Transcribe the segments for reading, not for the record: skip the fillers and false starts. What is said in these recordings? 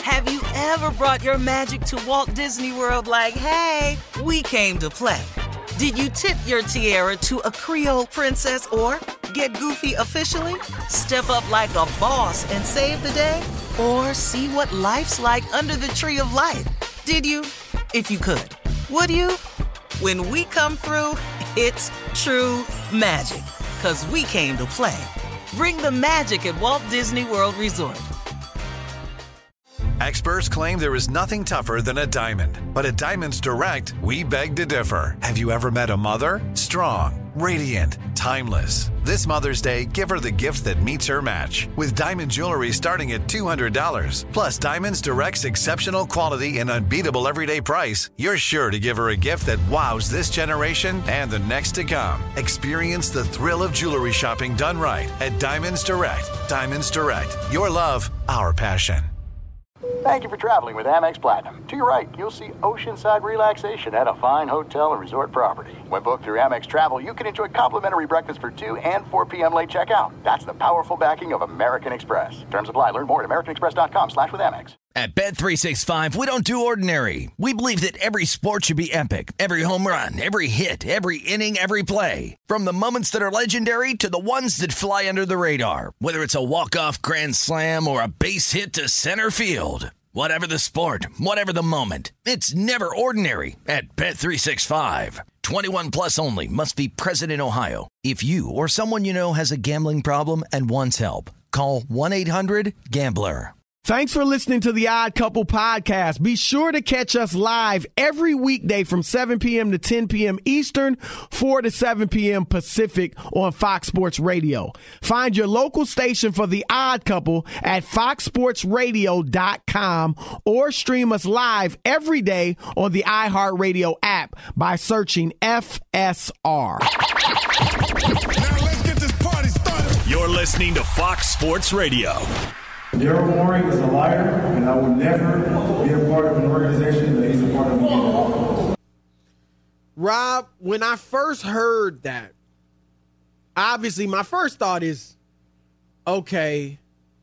Have you ever brought your magic to Walt Disney World like, hey, we came to play? Did you tip your tiara to a Creole princess or get goofy officially? Step up like a boss and save the day? Or see what life's like under the tree of life? Did you? If you could. Would you? When we come through, it's true magic. 'Cause we came to play. Bring the magic at Walt Disney World Resort. Experts claim there is nothing tougher than a diamond. But at Diamonds Direct, we beg to differ. Have you ever met a mother? Strong, radiant, timeless. This Mother's Day, give her the gift that meets her match. With diamond jewelry starting at $200. Plus Diamonds Direct's exceptional quality and unbeatable everyday price, you're sure to give her a gift that wows this generation and the next to come. Experience the thrill of jewelry shopping done right at Diamonds Direct. Diamonds Direct. Your love, our passion. Thank you for traveling with Amex Platinum. To your right, you'll see oceanside relaxation at a fine hotel and resort property. When booked through Amex Travel, you can enjoy complimentary breakfast for 2 and 4 p.m. late checkout. That's the powerful backing of American Express. Terms apply. Learn more at americanexpress.com/withAmex. At Bet365, we don't do ordinary. We believe that every sport should be epic. Every home run, every hit, every inning, every play. From the moments that are legendary to the ones that fly under the radar. Whether it's a walk-off grand slam or a base hit to center field. Whatever the sport, whatever the moment, it's never ordinary at Bet365. 21 plus only. Must be present in Ohio. If you or someone you know has a gambling problem and wants help, call 1-800-GAMBLER. Thanks for listening to the Odd Couple podcast. Be sure to catch us live every weekday from 7 p.m. to 10 p.m. Eastern, 4 to 7 p.m. Pacific on Fox Sports Radio. Find your local station for the Odd Couple at foxsportsradio.com or stream us live every day on the iHeartRadio app by searching FSR. Now let's get this party started. You're listening to Fox Sports Radio. Daryl Morey is a liar, and I will never be a part of an organization that he's a part of again. Rob, when I first heard that, obviously my first thought is, okay,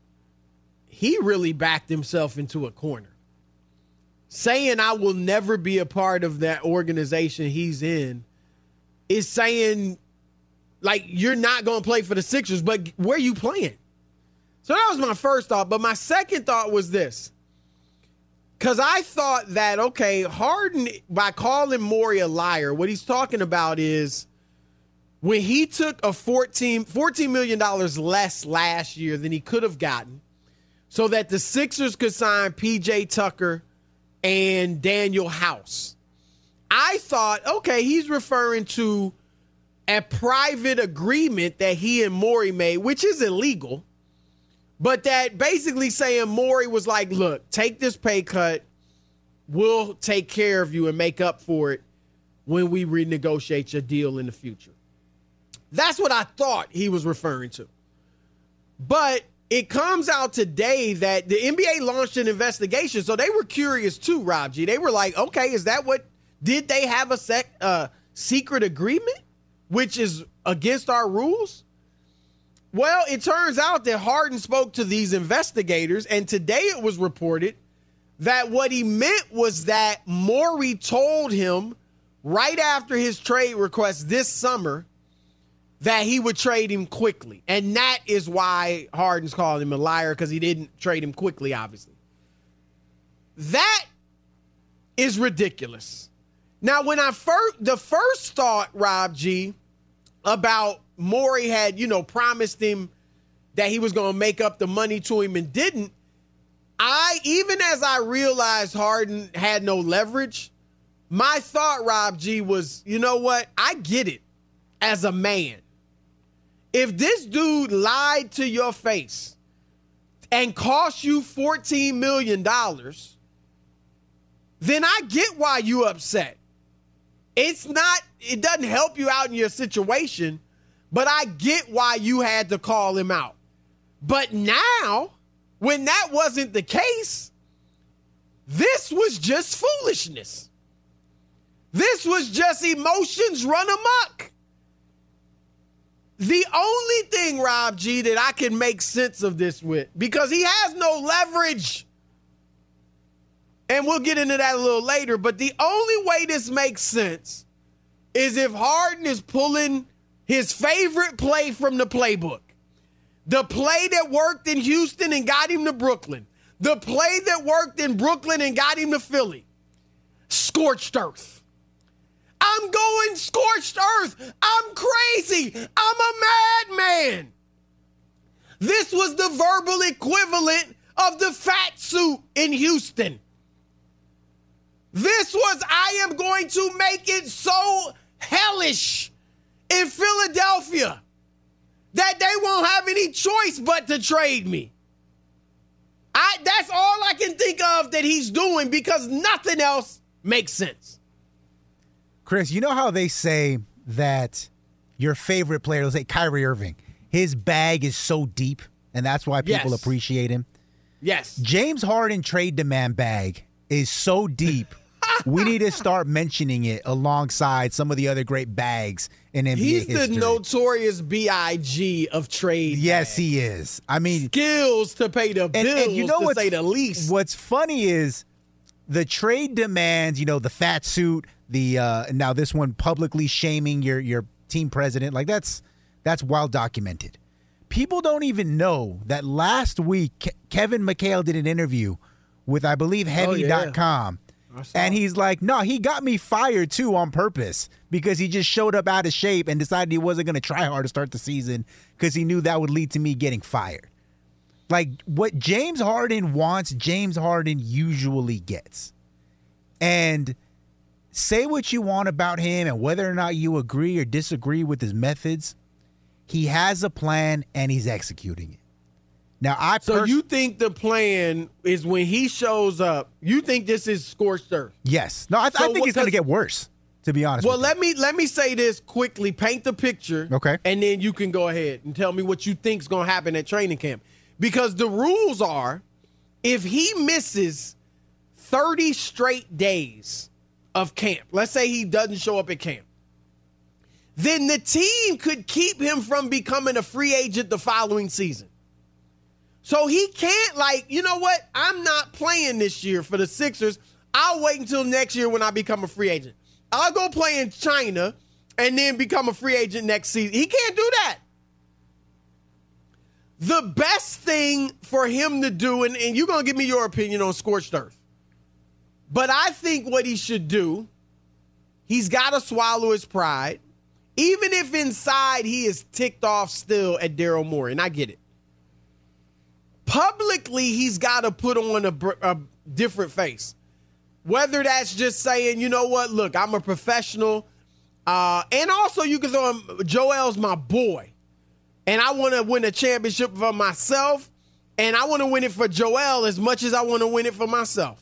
he really backed himself into a corner. Saying I will never be a part of that organization he's in is saying, like, you're not going to play for the Sixers, but where you playing? So that was my first thought. But my second thought was this. Because I thought that, okay, Harden, by calling Morey a liar, what he's talking about is when he took a $14 million less last year than he could have gotten so that the Sixers could sign P.J. Tucker and Daniel House. I thought, okay, he's referring to a private agreement that he and Morey made, which is illegal. But that basically saying Morey was like, look, take this pay cut. We'll take care of you and make up for it when we renegotiate your deal in the future. That's what I thought he was referring to. But it comes out today that the NBA launched an investigation. So they were curious too, Rob G. They were like, okay, is that what, did they have a secret agreement, which is against our rules? Well, it turns out that Harden spoke to these investigators, and today it was reported that what he meant was that Morey told him right after his trade request this summer that he would trade him quickly. And that is why Harden's calling him a liar, because he didn't trade him quickly, obviously. That is ridiculous. Now, when the first thought, Rob G., about Morey had, promised him that he was going to make up the money to him and didn't, even as I realized Harden had no leverage, my thought, Rob G., was, you know what? I get it as a man. If this dude lied to your face and cost you $14 million, then I get why you upset. It doesn't help you out in your situation, but I get why you had to call him out. But now, when that wasn't the case, this was just foolishness. This was just emotions run amok. The only thing, Rob G., that I can make sense of this with, because he has no leverage. And we'll get into that a little later. But the only way this makes sense is if Harden is pulling his favorite play from the playbook. The play that worked in Houston and got him to Brooklyn. The play that worked in Brooklyn and got him to Philly. Scorched earth. I'm going scorched earth. I'm crazy. I'm a madman. This was the verbal equivalent of the fat suit in Houston. This was, I am going to make it so hellish in Philadelphia that they won't have any choice but to trade me. That's all I can think of that he's doing because nothing else makes sense. Chris, you know how they say that your favorite player, let's say Kyrie Irving, his bag is so deep, and that's why people appreciate him? Yes. James Harden trade demand bag is so deep, we need to start mentioning it alongside some of the other great bags in NBA He's history. the notorious B.I.G. of trade. Yes, he is. I mean, skills to pay the bills, and you know to say the least. What's funny is the trade demands, you know, the fat suit, the now this one publicly shaming your team president, like that's well documented. People don't even know that last week Kevin McHale did an interview with, I believe, Heavy.com. And he's like, no, he got me fired, too, on purpose because he just showed up out of shape and decided he wasn't going to try hard to start the season because he knew that would lead to me getting fired. Like, what James Harden wants, James Harden usually gets. And say what you want about him and whether or not you agree or disagree with his methods, he has a plan and he's executing it. Now, So you think the plan is when he shows up, you think this is scorched earth? Yes. No, I think it's going to get worse, to be honest with you. Let me say this quickly, paint the picture. Okay. And then you can go ahead and tell me what you think's going to happen at training camp. Because the rules are, if he misses 30 straight days of camp, let's say he doesn't show up at camp, then the team could keep him from becoming a free agent the following season. So he can't, like, you know what? I'm not playing this year for the Sixers. I'll wait until next year when I become a free agent. I'll go play in China and then become a free agent next season. He can't do that. The best thing for him to do, and you're going to give me your opinion on scorched earth, but I think what he should do, he's got to swallow his pride, even if inside he is ticked off still at Daryl Morey, and I get it. Publicly, he's got to put on a different face. Whether that's just saying, you know what, look, I'm a professional. And also you can throw him, Joel's my boy. And I want to win a championship for myself. And I want to win it for Joel as much as I want to win it for myself.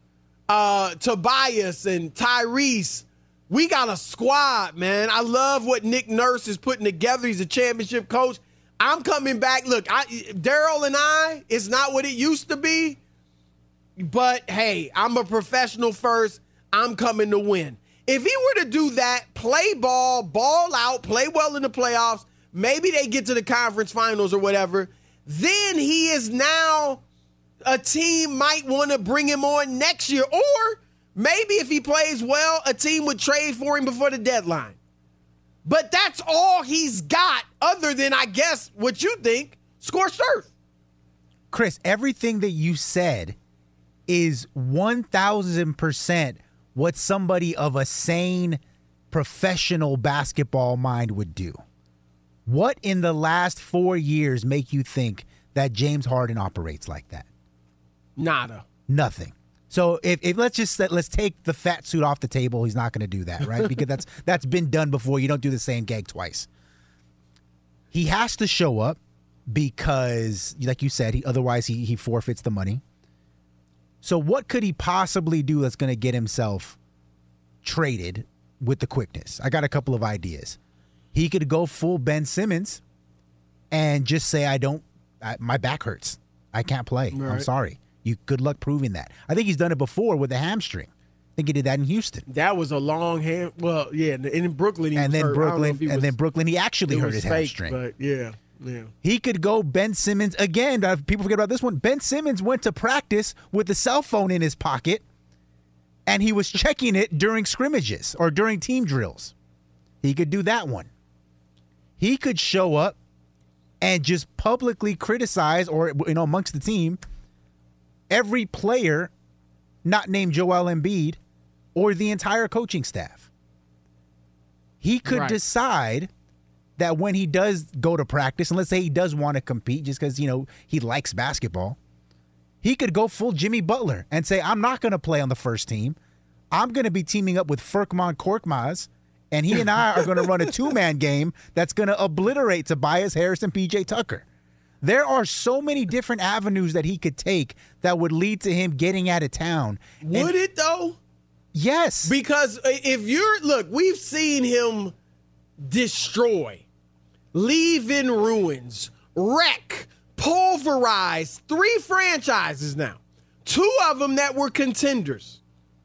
Tobias and Tyrese, we got a squad, man. I love what Nick Nurse is putting together. He's a championship coach. I'm coming back. Look, Daryl and I, it's not what it used to be. But, hey, I'm a professional first. I'm coming to win. If he were to do that, play ball out, play well in the playoffs, maybe they get to the conference finals or whatever, then he is now a team might want to bring him on next year. Or maybe if he plays well, a team would trade for him before the deadline. But that's all he's got other than, I guess, what you think, scorched earth. Chris, everything that you said is 1,000% what somebody of a sane professional basketball mind would do. What in the last 4 years make you think that James Harden operates like that? Nada. Nothing. So if let's take the fat suit off the table. He's not going to do that, right? Because that's been done before. You don't do the same gag twice. He has to show up because, like you said, otherwise he forfeits the money. So what could he possibly do that's going to get himself traded with the quickness? I got a couple of ideas. He could go full Ben Simmons and just say, my back hurts. I can't play. Right. I'm sorry. Good luck proving that. I think he's done it before with a hamstring. I think he did that in Houston. That was a long ham. Well, yeah, and in Brooklyn he was hurt. Then Brooklyn he actually hurt his hamstring. But yeah. He could go Ben Simmons again. People forget about this one. Ben Simmons went to practice with a cell phone in his pocket and he was checking it during scrimmages or during team drills. He could do that one. He could show up and just publicly criticize, or amongst the team, every player not named Joel Embiid or the entire coaching staff. He could decide that when he does go to practice, and let's say he does want to compete just because, he likes basketball, he could go full Jimmy Butler and say, I'm not going to play on the first team. I'm going to be teaming up with Furkan Korkmaz, and he and I are going to run a two-man game that's going to obliterate Tobias Harris and PJ Tucker. There are so many different avenues that he could take that would lead to him getting out of town. Would it, though? Yes. Because we've seen him destroy, leave in ruins, wreck, pulverize 3 franchises now. 2 of them that were contenders.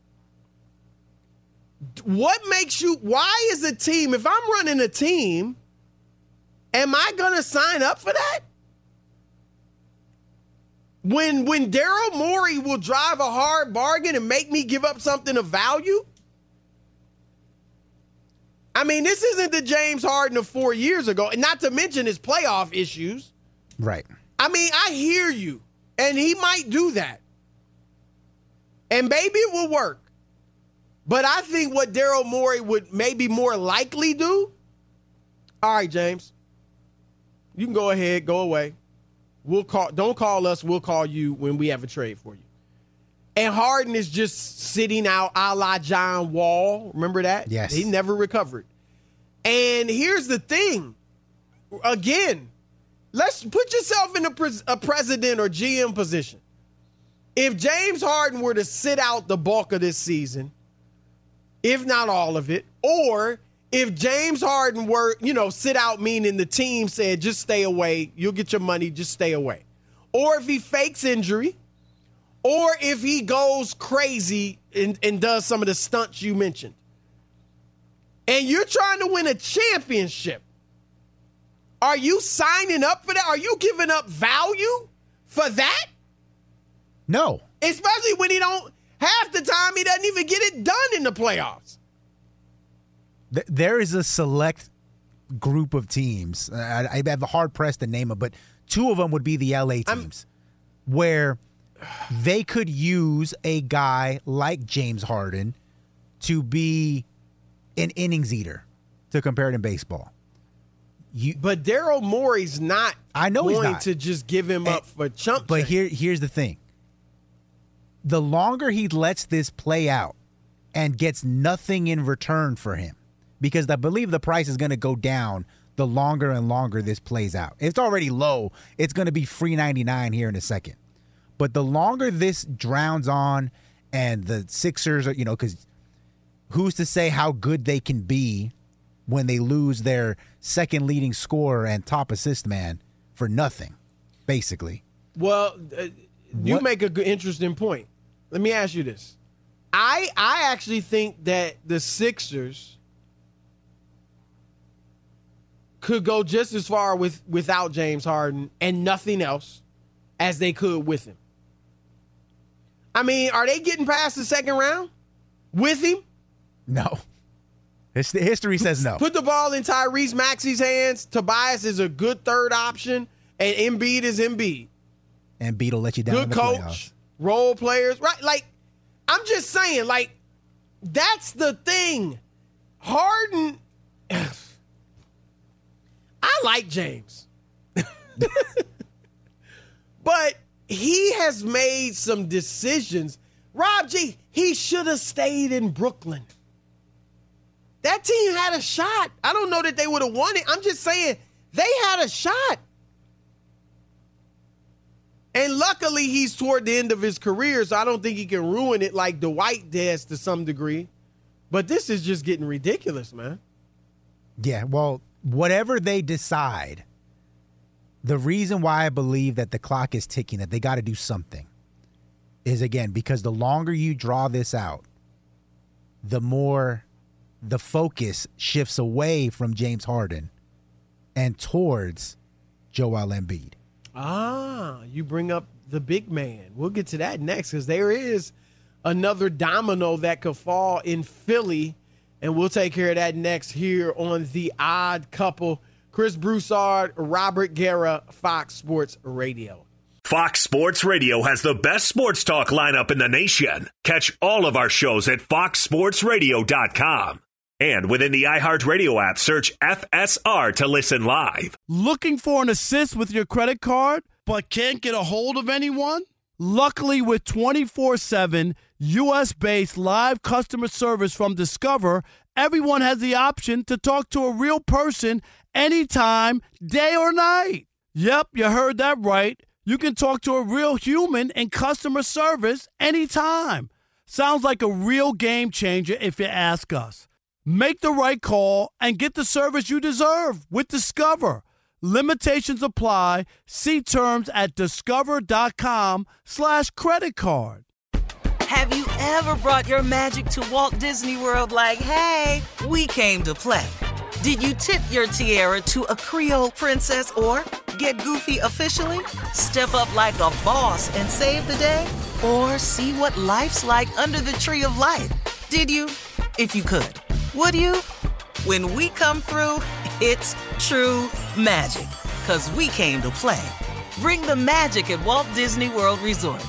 Why is a team, if I'm running a team, am I going to sign up for that? When Daryl Morey will drive a hard bargain and make me give up something of value? I mean, this isn't the James Harden of 4 years ago, and not to mention his playoff issues. Right. I mean, I hear you, and he might do that. And maybe it will work. But I think what Daryl Morey would maybe more likely do, all right, James, you can go ahead, go away. Don't call us, we'll call you when we have a trade for you. And Harden is just sitting out a la John Wall. Remember that? Yes. He never recovered. And here's the thing. Again, let's put yourself in a president or GM position. If James Harden were to sit out the bulk of this season, if not all of it, or if James Harden were, sit out, meaning the team said, just stay away, you'll get your money, just stay away. Or if he fakes injury, or if he goes crazy and does some of the stunts you mentioned, and you're trying to win a championship, are you signing up for that? Are you giving up value for that? No. Especially when half the time he doesn't even get it done in the playoffs. There is a select group of teams. I have a hard pressed to name them, but 2 of them would be the LA teams where they could use a guy like James Harden to be an innings eater, to compare it in baseball. But Daryl Morey's not going not. to just give him up for chump But change. here's the thing. The longer he lets this play out and gets nothing in return for him, because I believe the price is going to go down the longer and longer this plays out. It's already low. It's going to be $3.99 here in a second. But the longer this drowns on, and the Sixers are, because who's to say how good they can be when they lose their second leading scorer and top assist man for nothing, basically. Well, you make a good, interesting point. Let me ask you this. I actually think that the Sixers could go just as far without James Harden and nothing else as they could with him. I mean, are they getting past the second round with him? No. History says no. Put the ball in Tyrese Maxey's hands. Tobias is a good third option, and Embiid is Embiid. Embiid will let you down. Good in the coach, playoffs. Role players, right? Like, I'm just saying, like, that's the thing. Harden, I like James. But he has made some decisions. Rob G, he should have stayed in Brooklyn. That team had a shot. I don't know that they would have won it. I'm just saying they had a shot. And luckily, he's toward the end of his career, so I don't think he can ruin it like Dwight does to some degree. But this is just getting ridiculous, man. Yeah, well, whatever they decide, the reason why I believe that the clock is ticking, that they got to do something, is, again, because the longer you draw this out, the more the focus shifts away from James Harden and towards Joel Embiid. Ah, you bring up the big man. We'll get to that next because there is another domino that could fall in Philly. And we'll take care of that next here on The Odd Couple. Chris Broussard, Robert Guerra, Fox Sports Radio. Fox Sports Radio has the best sports talk lineup in the nation. Catch all of our shows at foxsportsradio.com. And within the iHeartRadio app, search FSR to listen live. Looking for an assist with your credit card, but can't get a hold of anyone? Luckily, with 24/7 U.S.-based live customer service from Discover, everyone has the option to talk to a real person anytime, day or night. Yep, you heard that right. You can talk to a real human in customer service anytime. Sounds like a real game changer if you ask us. Make the right call and get the service you deserve with Discover. Limitations apply. See terms at discover.com/credit card. Have you ever brought your magic to Walt Disney World like, hey, we came to play? Did you tip your tiara to a Creole princess or get goofy officially? Step up like a boss and save the day? Or see what life's like under the tree of life? Did you? If you could. Would you? When we come through, it's true magic. 'Cause we came to play. Bring the magic at Walt Disney World Resort.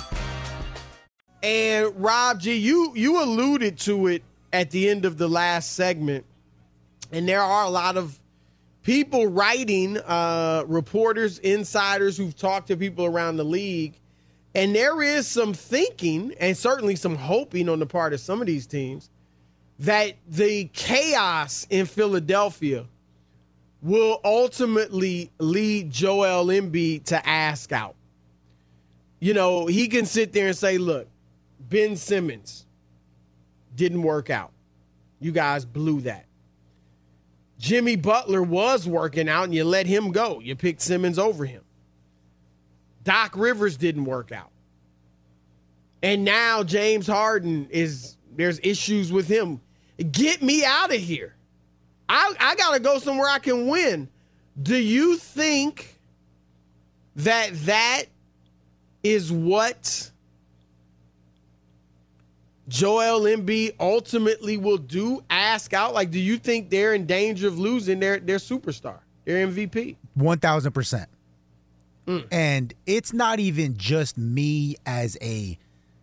And Rob G, you alluded to it at the end of the last segment. And there are a lot of people writing, reporters, insiders who've talked to people around the league. And there is some thinking and certainly some hoping on the part of some of these teams that the chaos in Philadelphia will ultimately lead Joel Embiid to ask out. You know, he can sit there and say, look, Ben Simmons didn't work out. You guys blew that. Jimmy Butler was working out and you let him go. You picked Simmons over him. Doc Rivers didn't work out. And now James Harden there's issues with him. Get me out of here. I got to go somewhere I can win. Do you think that is what Joel Embiid ultimately will do? Ask out? Like, do you think they're in danger of losing their superstar, their MVP? 1,000%. And it's not even just me as a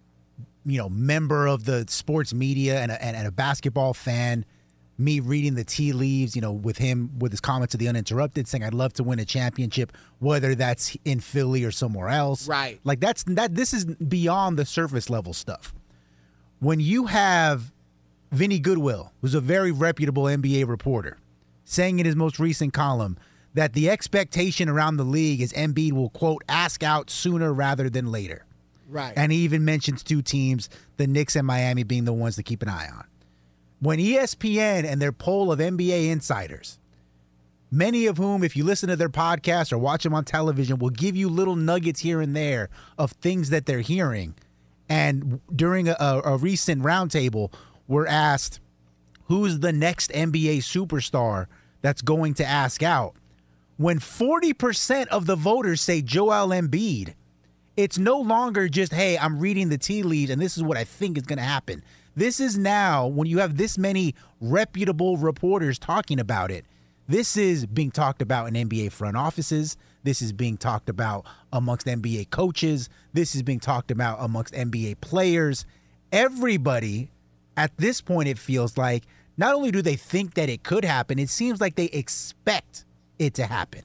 member of the sports media and a basketball fan, me reading the tea leaves, with his comments to The Uninterrupted saying I'd love to win a championship, whether that's in Philly or somewhere else. Right. Like this is beyond the surface level stuff. When you have Vinny Goodwill, who's a very reputable NBA reporter, saying in his most recent column that the expectation around the league is Embiid will, quote, ask out sooner rather than later. Right. And he even mentions two teams, the Knicks and Miami, being the ones to keep an eye on. When ESPN and their poll of NBA insiders, many of whom, if you listen to their podcast or watch them on television, will give you little nuggets here and there of things that they're hearing. And during a recent roundtable, we're asked, who's the next NBA superstar that's going to ask out? When 40% of the voters say Joel Embiid, it's no longer just, hey, I'm reading the tea leaves and this is what I think is going to happen. This is now, when you have this many reputable reporters talking about it, this is being talked about in NBA front offices. This is being talked about amongst NBA coaches. This is being talked about amongst NBA players. Everybody, at this point, it feels like, not only do they think that it could happen, it seems like they expect it to happen.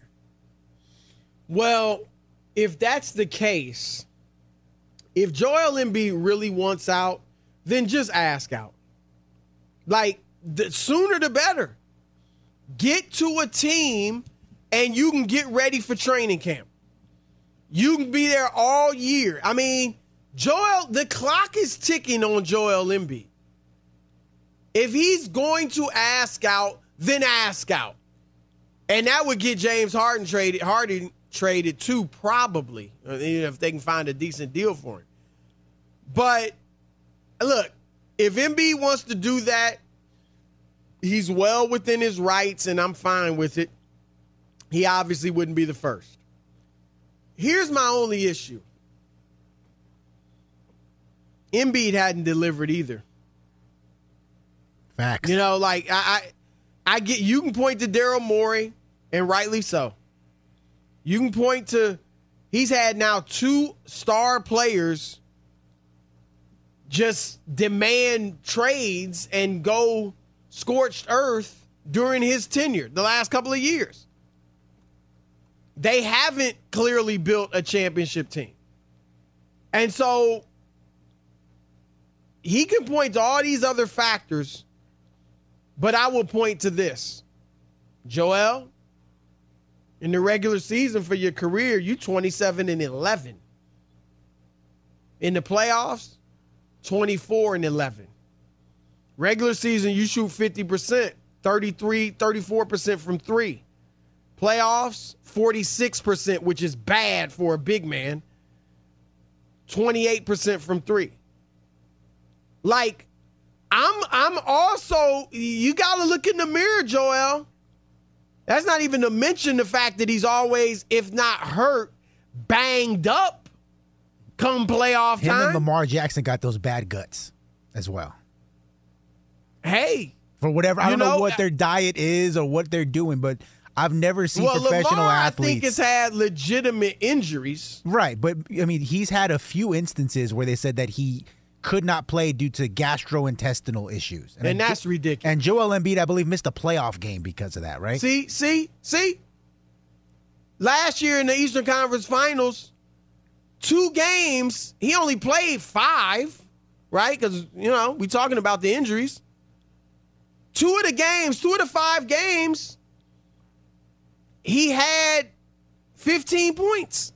Well, if that's the case, if Joel Embiid really wants out, then just ask out. Like, the sooner the better. Get to a team and you can get ready for training camp. You can be there all year. I mean, the clock is ticking on Joel Embiid. If he's going to ask out, then ask out. And that would get James Harden traded too, probably, if they can find a decent deal for him. But look, if Embiid wants to do that, he's well within his rights, and I'm fine with it. He obviously wouldn't be the first. Here's my only issue. Embiid hadn't delivered either. Facts. You know, like I get you can point to Daryl Morey, and rightly so. You can point to he's had now 2 star players just demand trades and go scorched earth during his tenure the last couple of years. They haven't clearly built a championship team. And so he can point to all these other factors, but I will point to this. Joel, in the regular season for your career, you 27-11. In the playoffs, 24-11. Regular season, you shoot 50%, 34% from 3. Playoffs, 46%, which is bad for a big man. 28% from 3. Like, I'm also, you got to look in the mirror, Joel. That's not even to mention the fact that he's always, if not hurt, banged up come playoff time. Him and Lamar Jackson got those bad guts as well. Hey. For whatever, I don't know what their diet is or what they're doing, but I've never seen professional Lamar, athletes. I think, has had legitimate injuries. Right, but I mean, he's had a few instances where they said that he could not play due to gastrointestinal issues. And that's ridiculous. And Joel Embiid, I believe, missed a playoff game because of that, right? See? Last year in the Eastern Conference Finals, 2 games, he only played 5, right? Because, we're talking about the injuries. 2 of the 5 games, he had 15 points.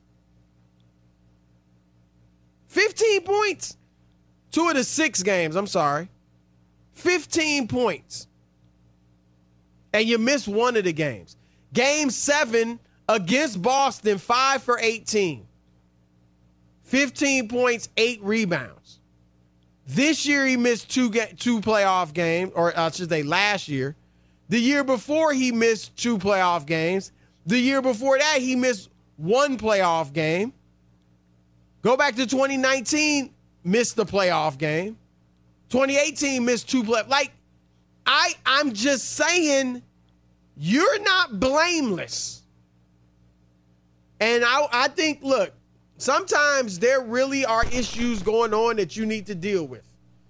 15 points. 2 of the 6 games, 15 points. And you missed 1 of the games. Game 7 against Boston, 5 for 18. 15 points, 8 rebounds. This year he missed 2 playoff games, or I should say last year. The year before he missed 2 playoff games. The year before that he missed 1 playoff game. Go back to 2019, missed the playoff game. 2018 missed 2 playoff. Like, I'm just saying, you're not blameless. And I think, look, sometimes there really are issues going on that you need to deal with.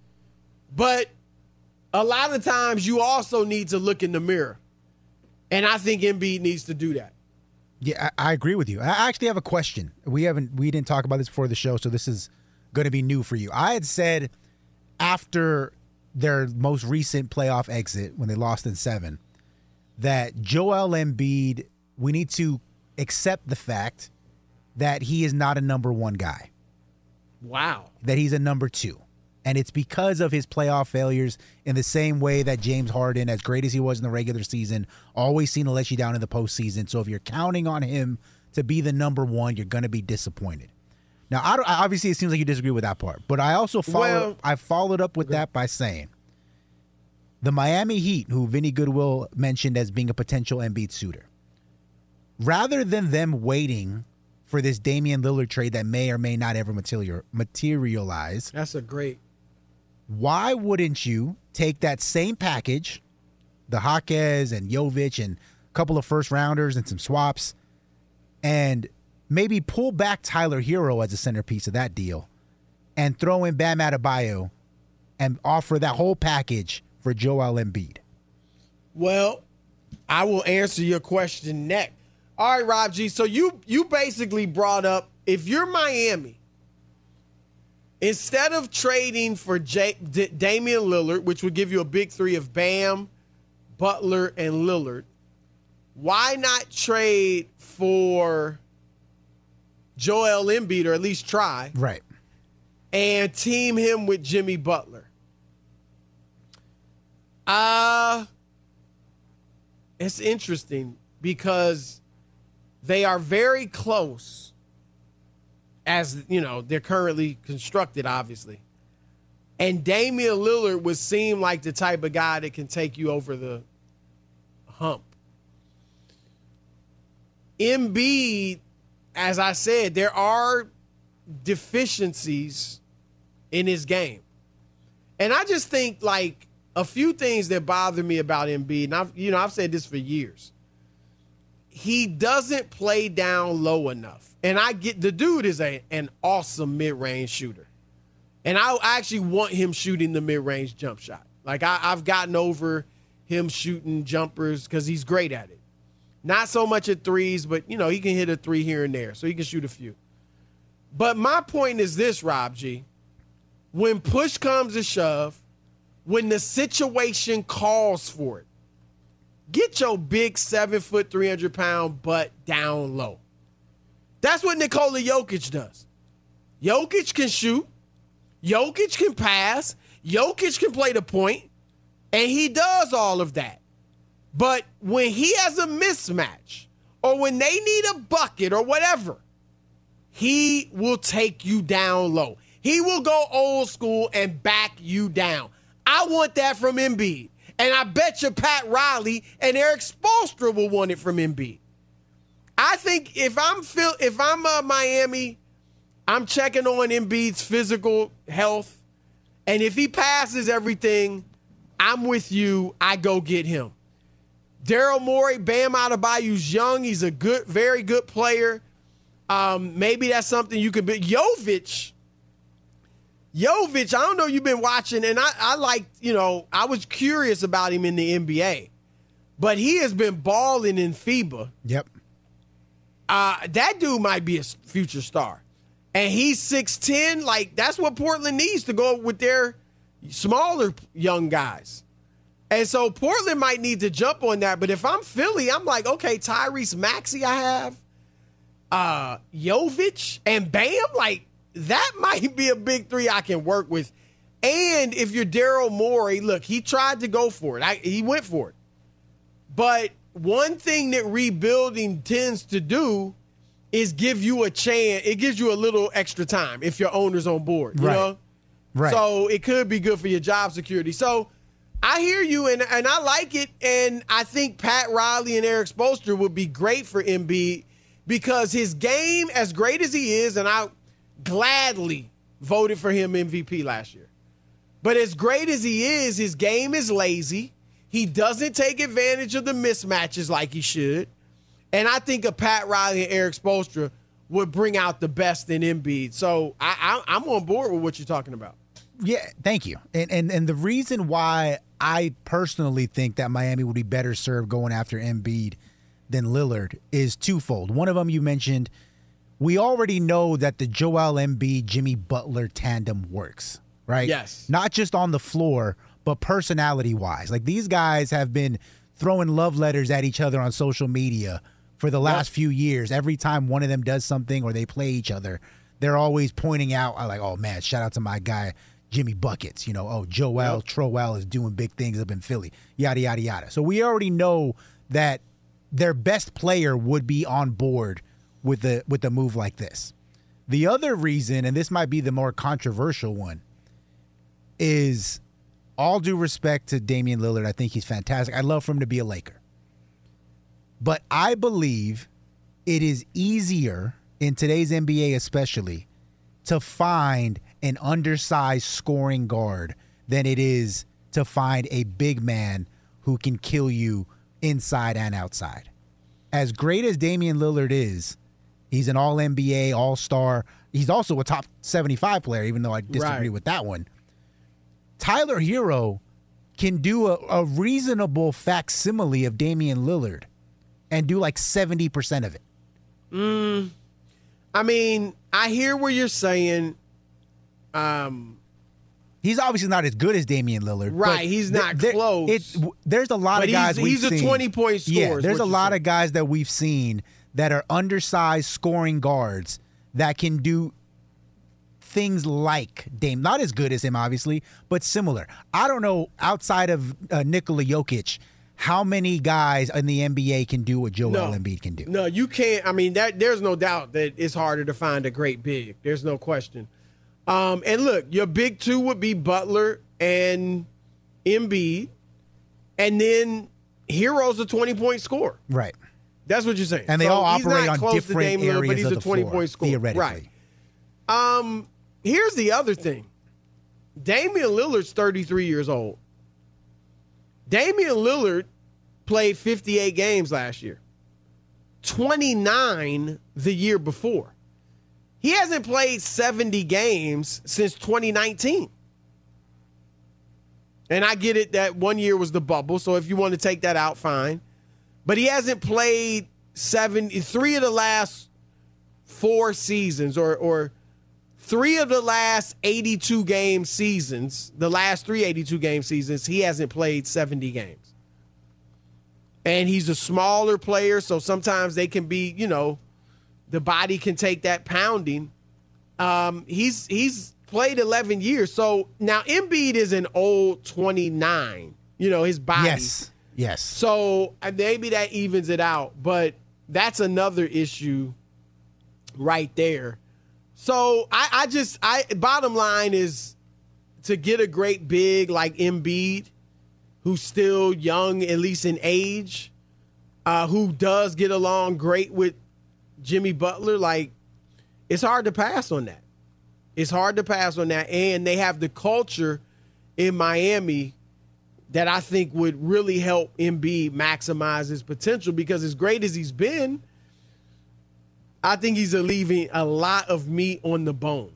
But a lot of times you also need to look in the mirror. And I think Embiid needs to do that. Yeah, I agree with you. I actually have a question. We didn't talk about this before the show, so this is going to be new for you. I had said after their most recent playoff exit, when they lost in 7, that Joel Embiid, we need to accept the fact that he is not a number 1 guy. Wow. That he's a number 2. And it's because of his playoff failures, in the same way that James Harden, as great as he was in the regular season, always seemed to let you down in the postseason. So if you're counting on him to be the number 1, you're going to be disappointed. Now, obviously, it seems like you disagree with that part. But I also followed up with that by saying the Miami Heat, who Vinny Goodwill mentioned as being a potential Embiid suitor, rather than them waiting for this Damian Lillard trade that may or may not ever materialize. That's a great. Why wouldn't you take that same package, the Jaquez and Jovic and a couple of first rounders and some swaps, and maybe pull back Tyler Hero as a centerpiece of that deal and throw in Bam Adebayo and offer that whole package for Joel Embiid? Well, I will answer your question next. All right, Rob G. So you basically brought up, if you're Miami, instead of trading for Damian Lillard, which would give you a big 3 of Bam, Butler, and Lillard, why not trade for Joel Embiid, or at least try? Right. And team him with Jimmy Butler? It's interesting because they are very close, as they're currently constructed, obviously. And Damian Lillard would seem like the type of guy that can take you over the hump. Embiid, as I said, there are deficiencies in his game. And I just think, like, a few things that bother me about Embiid, and I've said this for years. He doesn't play down low enough. And I get the dude is an awesome mid-range shooter. And I actually want him shooting the mid-range jump shot. Like, I've gotten over him shooting jumpers because he's great at it. Not so much at threes, but, he can hit a three here and there, so he can shoot a few. But my point is this, Rob G. When push comes to shove, when the situation calls for it, get your big 7-foot, 300-pound butt down low. That's what Nikola Jokic does. Jokic can shoot. Jokic can pass. Jokic can play the point. And he does all of that. But when he has a mismatch or when they need a bucket or whatever, he will take you down low. He will go old school and back you down. I want that from Embiid. And I bet you Pat Riley and Eric Spoelstra will want it from Embiid. I think if I'm Miami, I'm checking on Embiid's physical health. And if he passes everything, I'm with you. I go get him. Daryl Morey, Bam Adebayo's young. He's a good, very good player. Maybe that's something you could be. Jovic, I don't know, you've been watching, and I was curious about him in the NBA, but he has been balling in FIBA. Yep. That dude might be a future star. And he's 6'10". Like, that's what Portland needs to go with their smaller young guys. And so Portland might need to jump on that. But if I'm Philly, I'm like, okay, Tyrese Maxey I have, Jovic, and Bam, like, that might be a big three I can work with. And if you're Daryl Morey, look, he tried to go for it. He went for it. But one thing that rebuilding tends to do is give you a chance. It gives you a little extra time if your owner's on board, you know? Right. So it could be good for your job security. So I hear you, and I like it. And I think Pat Riley and Eric Spoelstra would be great for Embiid because his game, as great as he is, and I gladly voted for him MVP last year. But as great as he is, his game is lazy. He doesn't take advantage of the mismatches like he should. And I think a Pat Riley and Eric Spoelstra would bring out the best in Embiid. So I'm on board with what you're talking about. Yeah, thank you. And the reason why I personally think that Miami would be better served going after Embiid than Lillard is twofold. One of them you mentioned, we already know that the Joel Embiid, Jimmy Butler tandem works, right? Yes. Not just on the floor, but personality-wise. Like, these guys have been throwing love letters at each other on social media for the last few years. Every time one of them does something or they play each other, they're always pointing out, like, oh, man, shout out to my guy, Jimmy Buckets. Joel Trowell is doing big things up in Philly, yada, yada, yada. So we already know that their best player would be on board with a move like this. The other reason, and this might be the more controversial one, is all due respect to Damian Lillard. I think he's fantastic. I'd love for him to be a Laker. But I believe it is easier in today's NBA especially to find an undersized scoring guard than it is to find a big man who can kill you inside and outside. As great as Damian Lillard is, he's an all-NBA, all-star. He's also a top 75 player, even though I disagree with that one. Tyler Hero can do a reasonable facsimile of Damian Lillard and do like 70% of it. I mean, I hear what you're saying. He's obviously not as good as Damian Lillard. Right, he's not close. There's a lot of guys we've seen. He's a 20-point scorer. Yeah, there's a lot of guys that we've seen that are undersized scoring guards that can do things like Dame. Not as good as him, obviously, but similar. I don't know, outside of Nikola Jokic, how many guys in the NBA can do what Joel Embiid can do. No, you can't. I mean, there's no doubt that it's harder to find a great big. There's no question. And look, your big two would be Butler and Embiid, and then Hero's a 20-point scorer. Right. That's what you're saying. And they all operate on different areas but he's of a the floor, 20-point scorer. theoretically. Right. Here's the other thing. Damian Lillard's 33 years old. Damian Lillard played 58 games last year, 29 the year before. He hasn't played 70 games since 2019. And I get it that 1 year was the bubble, so if you want to take that out, fine. But he hasn't played 3 of the last 4 seasons or 3 of the last 82 game seasons, the last 3 82-game seasons, he hasn't played 70 games. And he's a smaller player, so sometimes they can be, the body can take that pounding. He's played 11 years. So now Embiid is an old 29, his body. Yes. So maybe that evens it out, but that's another issue right there. So I bottom line is to get a great big like Embiid, who's still young, at least in age, who does get along great with Jimmy Butler, like it's hard to pass on that. And they have the culture in Miami that I think would really help Embiid maximize his potential, because as great as he's been, I think he's leaving a lot of meat on the bone.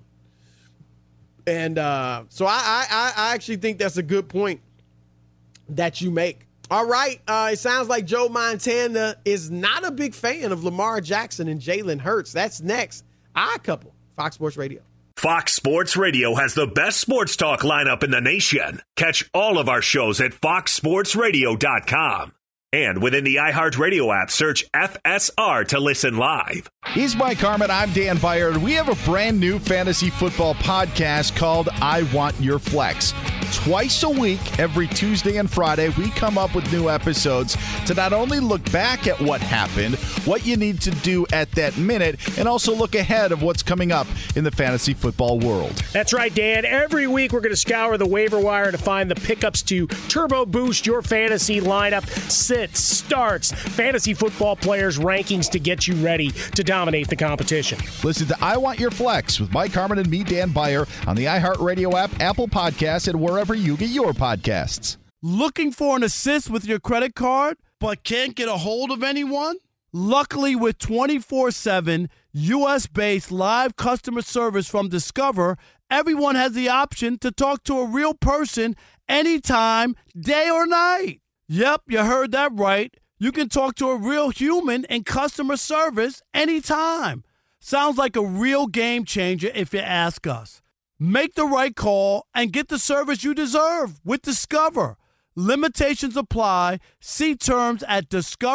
And so I actually think that's a good point that you make. All right. It sounds like Joe Montana is not a big fan of Lamar Jackson and Jalen Hurts. That's next. Odd Couple, Fox Sports Radio. Fox Sports Radio has the best sports talk lineup in the nation. Catch all of our shows at foxsportsradio.com. And within the iHeartRadio app, search FSR to listen live. He's Mike Harmon. I'm Dan Byer. We have a brand new fantasy football podcast called I Want Your Flex. Twice a week, every Tuesday and Friday, we come up with new episodes to not only look back at what happened, what you need to do at that minute, and also look ahead of what's coming up in the fantasy football world. That's right, Dan. Every week, we're going to scour the waiver wire to find the pickups to turbo boost your fantasy lineup. Starts, fantasy football players' rankings to get you ready to dominate the competition. Listen to I Want Your Flex with Mike Harmon and me, Dan Byer, on the iHeartRadio app, Apple Podcasts, and wherever you get your podcasts. Looking for an assist with your credit card, but can't get a hold of anyone? Luckily, with 24/7 U.S.-based live customer service from Discover, everyone has the option to talk to a real person anytime, day or night. Yep, you heard that right. You can talk to a real human in customer service anytime. Sounds like a real game changer if you ask us. Make the right call and get the service you deserve with Discover. Limitations apply. See terms at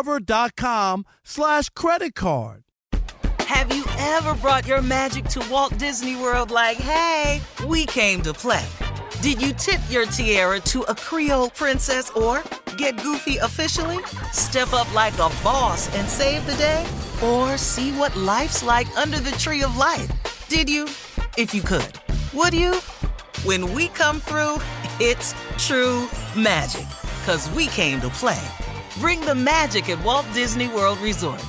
discover.com/credit card. Have you ever brought your magic to Walt Disney World like, hey, we came to play? Did you tip your tiara to a Creole princess or get goofy officially? Step up like a boss and save the day? Or see what life's like under the tree of life? Did you? If you could. Would you? When we come through, it's true magic. 'Cause we came to play. Bring the magic at Walt Disney World Resort.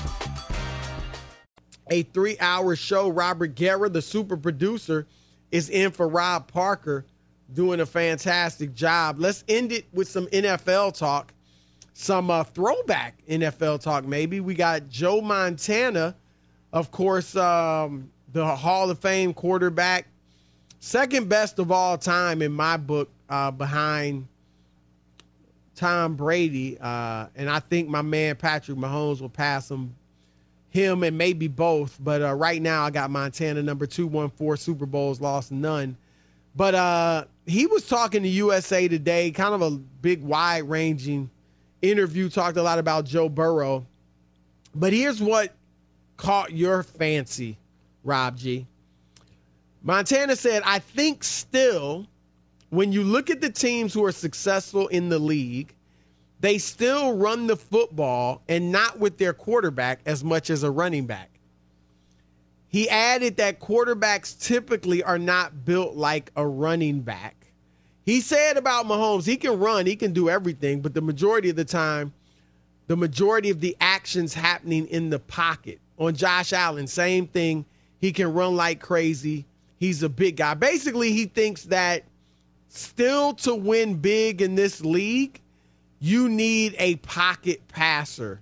A 3-hour show. Robert Guerra, the super producer, is in for Rob Parker, doing a fantastic job. Let's end it with some NFL talk, some throwback NFL talk maybe. We got Joe Montana, of course, the Hall of Fame quarterback, second best of all time in my book, behind Tom Brady. And I think my man Patrick Mahomes will pass him and maybe both. But right now I got Montana, number 2, won 4 Super Bowls, lost none. But he was talking to USA Today, kind of a big, wide-ranging interview, talked a lot about Joe Burrow. But here's what caught your fancy, Rob G. Montana said, I think still, when you look at the teams who are successful in the league, they still run the football and not with their quarterback as much as a running back. He added that quarterbacks typically are not built like a running back. He said about Mahomes, he can run, he can do everything, but the majority of the time, the majority of the actions happening in the pocket. On Josh Allen, same thing. He can run like crazy. He's a big guy. Basically, he thinks that still to win big in this league, you need a pocket passer.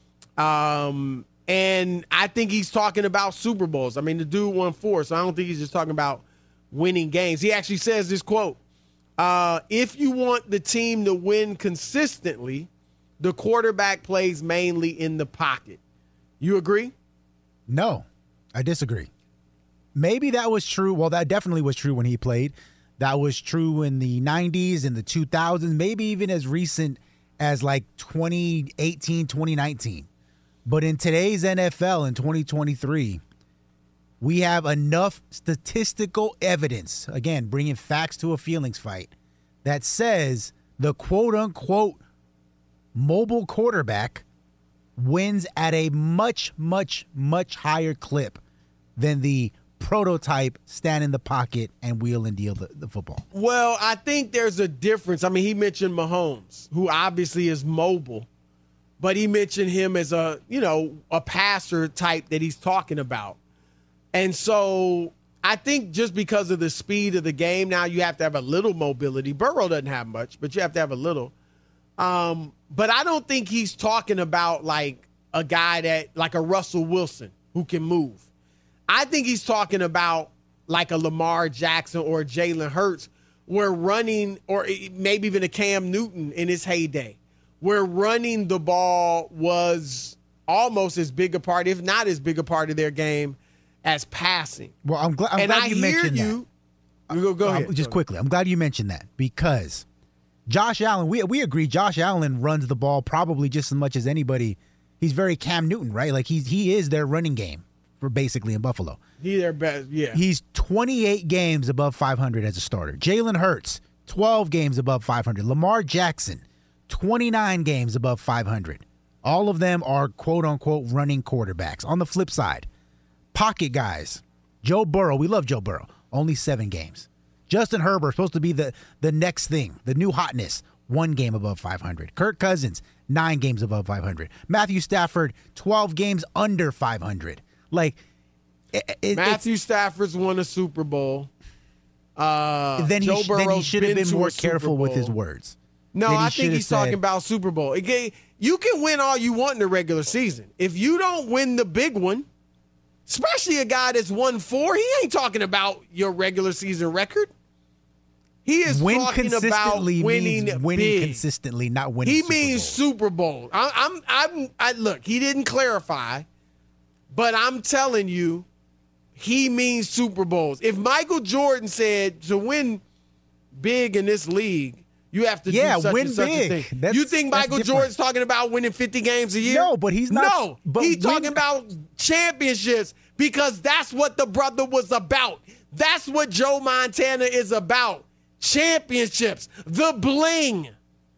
And I think he's talking about Super Bowls. I mean, the dude won 4, so I don't think he's just talking about winning games. He actually says this quote, if you want the team to win consistently, the quarterback plays mainly in the pocket. You agree? No, I disagree. Maybe that was true. Well, that definitely was true when he played. That was true in the 90s and the 2000s, maybe even as recent as like 2018, 2019. But in today's NFL in 2023, we have enough statistical evidence, again, bringing facts to a feelings fight, that says the quote-unquote mobile quarterback wins at a much, much, much higher clip than the prototype stand in the pocket and wheel and deal the football. Well, I think there's a difference. I mean, he mentioned Mahomes, who obviously is mobile, but he mentioned him as a passer type that he's talking about. And so I think just because of the speed of the game, now you have to have a little mobility. Burrow doesn't have much, but you have to have a little. But I don't think he's talking about like a guy that like a Russell Wilson who can move. I think he's talking about like a Lamar Jackson or a Jalen Hurts, where running, or maybe even a Cam Newton in his heyday, where running the ball was almost as big a part, if not as big a part of their game as passing. Well, I'm glad you mentioned that. Go ahead. Just quickly, I'm glad you mentioned that because Josh Allen, we agree Josh Allen runs the ball probably just as much as anybody. He's very Cam Newton, right? Like he is their running game for basically in Buffalo. He's their best, yeah. He's 28 games above 500 as a starter. Jalen Hurts, 12 games above 500. Lamar Jackson, 29 games above 500. All of them are quote-unquote running quarterbacks. On the flip side, pocket guys, Joe Burrow, we love Joe Burrow, only 7 games. Justin Herbert, supposed to be the next thing, the new hotness, 1 game above 500. Kirk Cousins, 9 games above 500. Matthew Stafford, 12 games under 500. Like, Matthew Stafford's won a Super Bowl. Then he should have been more careful with his words. No, I think he's talking about Super Bowl. You can win all you want in the regular season. If you don't win the big one, especially a guy that's won 4, he ain't talking about your regular season record. He is talking about winning big. Consistently, not winning. He means Super Bowl. Look, he didn't clarify, but I'm telling you, he means Super Bowls. If Michael Jordan said to win big in this league, you have to do such win and such big. a thing. You think Michael Jordan's talking about winning 50 games a year? No, but he's not. No, but he's talking about championships because that's what the brother was about. That's what Joe Montana is about. Championships, the bling.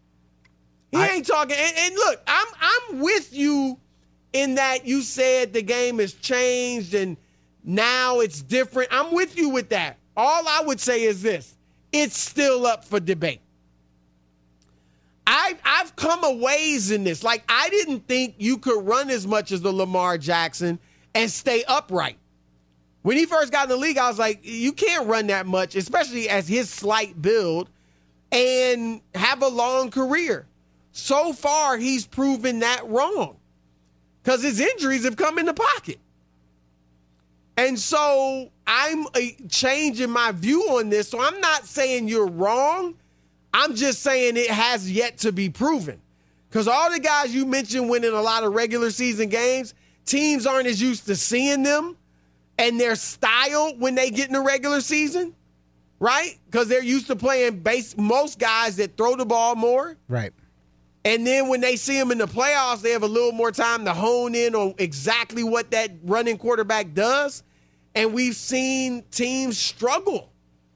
He ain't talking. And look, I'm with you in that you said the game has changed and now it's different. I'm with you with that. All I would say is this: it's still up for debate. I've come a ways in this. Like, I didn't think you could run as much as the Lamar Jackson and stay upright. When he first got in the league, I was like, you can't run that much, especially as his slight build, and have a long career. So far, he's proven that wrong because his injuries have come in the pocket. And so I'm changing my view on this. So I'm not saying you're wrong. I'm just saying it has yet to be proven. Because all the guys you mentioned winning a lot of regular season games, teams aren't as used to seeing them and their style when they get in the regular season, right? Because they're used to playing most guys that throw the ball more. Right. And then when they see them in the playoffs, they have a little more time to hone in on exactly what that running quarterback does. And we've seen teams struggle.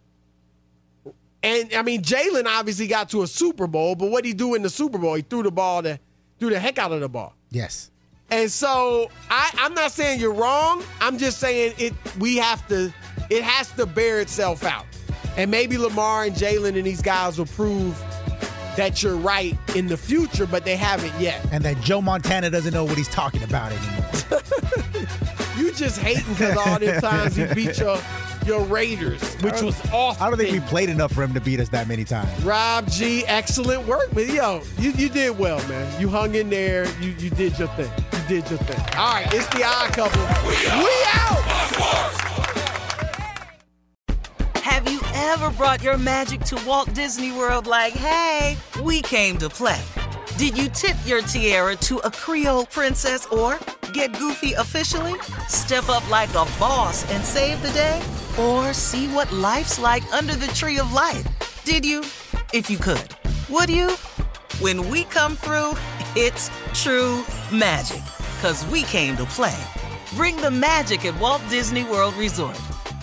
And, I mean, Jalen obviously got to a Super Bowl, but what did he do in the Super Bowl? He threw the heck out of the ball. Yes. And so I'm not saying you're wrong. I'm just saying it has to bear itself out. And maybe Lamar and Jalen and these guys will prove that you're right in the future, but they haven't yet. And that Joe Montana doesn't know what he's talking about anymore. You just hating because all the times he beat your Raiders, which was awesome. I don't think we played enough for him to beat us that many times. Rob G, excellent work, man. Yo, you did well, man. You hung in there. You did your thing. You did your thing. All right, it's the Odd Couple. We out! Have you ever brought your magic to Walt Disney World like, hey, we came to play? Did you tip your tiara to a Creole princess or get goofy officially? Step up like a boss and save the day? Or see what life's like under the tree of life? Did you? If you could. Would you? When we come through, it's true magic. 'Cause we came to play. Bring the magic at Walt Disney World Resort.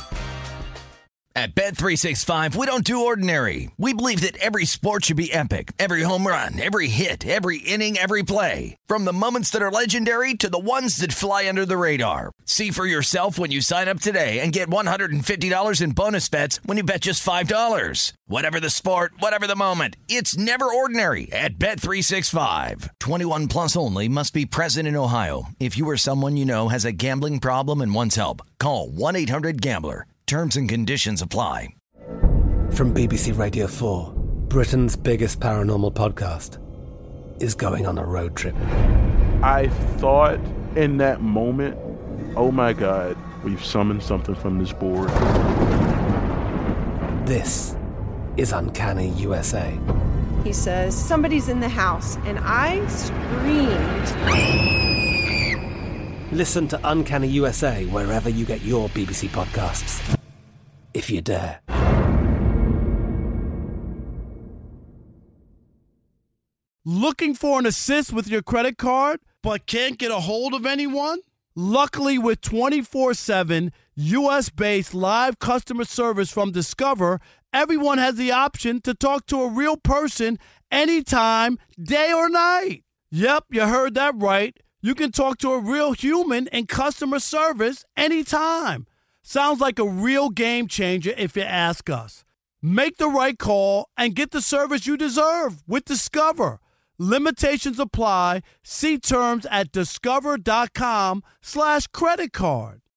At Bet365, we don't do ordinary. We believe that every sport should be epic. Every home run, every hit, every inning, every play. From the moments that are legendary to the ones that fly under the radar. See for yourself when you sign up today and get $150 in bonus bets when you bet just $5. Whatever the sport, whatever the moment, it's never ordinary at Bet365. 21 plus only. Must be present in Ohio. If you or someone you know has a gambling problem and wants help, call 1-800-GAMBLER. Terms and conditions apply. From BBC Radio 4, Britain's biggest paranormal podcast is going on a road trip. I thought in that moment, oh my God, we've summoned something from this board. This is Uncanny USA. He says, somebody's in the house, and I screamed. Listen to Uncanny USA wherever you get your BBC podcasts, if you dare. Looking for an assist with your credit card, but can't get a hold of anyone? Luckily, with 24/7 U.S.-based live customer service from Discover, everyone has the option to talk to a real person anytime, day or night. Yep, you heard that right. You can talk to a real human in customer service anytime. Sounds like a real game changer if you ask us. Make the right call and get the service you deserve with Discover. Limitations apply. See terms at discover.com/credit card.